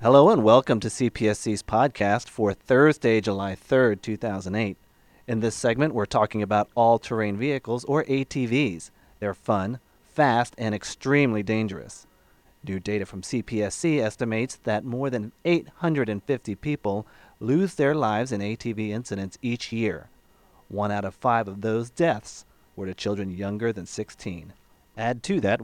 Hello and welcome to CPSC's podcast for Thursday, July 3rd, 2008. In this segment, we're talking about all-terrain vehicles, or ATVs. They're fun, fast, and extremely dangerous. New data from CPSC estimates that more than 850 people lose their lives in ATV incidents each year. 1 out of 5 of those deaths were to children younger than 16. Add to that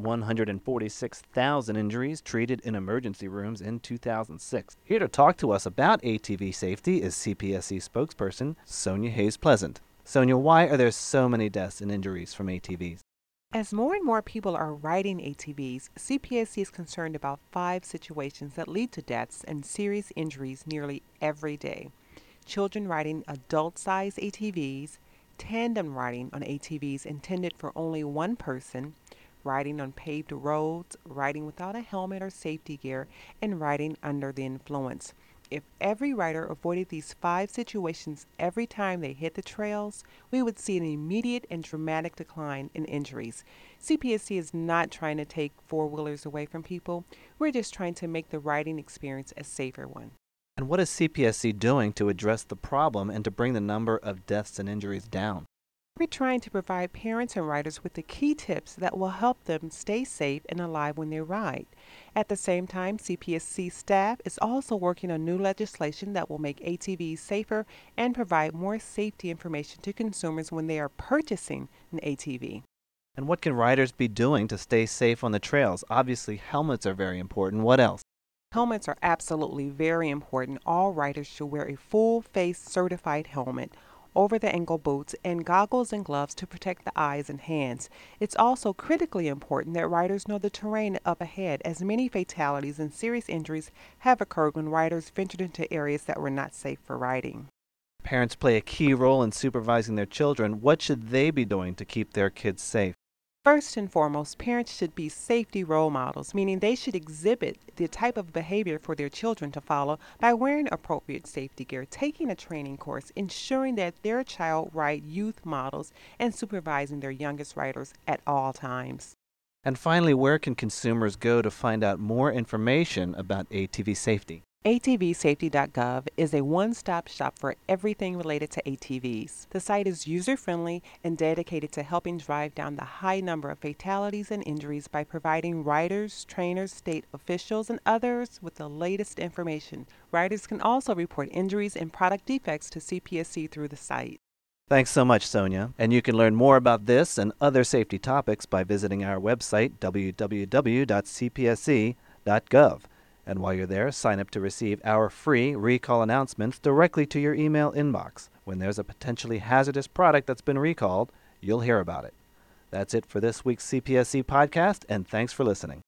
146,000 injuries treated in emergency rooms in 2006. Here to talk to us about ATV safety is CPSC spokesperson Sonia Hayes Pleasant. Sonia, why are there so many deaths and injuries from ATVs? As more and more people are riding ATVs, CPSC is concerned about 5 situations that lead to deaths and serious injuries nearly every day. Children riding adult-sized ATVs, tandem riding on ATVs intended for only one person, riding on paved roads, riding without a helmet or safety gear, and riding under the influence. If every rider avoided these 5 situations every time they hit the trails, we would see an immediate and dramatic decline in injuries. CPSC is not trying to take four-wheelers away from people. We're just trying to make the riding experience a safer one. And what is CPSC doing to address the problem and to bring the number of deaths and injuries down? We're trying to provide parents and riders with the key tips that will help them stay safe and alive when they ride. At the same time, CPSC staff is also working on new legislation that will make ATVs safer and provide more safety information to consumers when they are purchasing an ATV. And what can riders be doing to stay safe on the trails? Obviously, helmets are very important. What else? Helmets are absolutely very important. All riders should wear a full face certified helmet, over the ankle boots, and goggles and gloves to protect the eyes and hands. It's also critically important that riders know the terrain up ahead, as many fatalities and serious injuries have occurred when riders ventured into areas that were not safe for riding. Parents play a key role in supervising their children. What should they be doing to keep their kids safe? First and foremost, parents should be safety role models, meaning they should exhibit the type of behavior for their children to follow by wearing appropriate safety gear, taking a training course, ensuring that their child ride youth models, and supervising their youngest riders at all times. And finally, where can consumers go to find out more information about ATV safety? ATVsafety.gov is a one-stop shop for everything related to ATVs. The site is user-friendly and dedicated to helping drive down the high number of fatalities and injuries by providing riders, trainers, state officials, and others with the latest information. Riders can also report injuries and product defects to CPSC through the site. Thanks so much, Sonia. And you can learn more about this and other safety topics by visiting our website, www.cpsc.gov. And while you're there, sign up to receive our free recall announcements directly to your email inbox. When there's a potentially hazardous product that's been recalled, you'll hear about it. That's it for this week's CPSC podcast, and thanks for listening.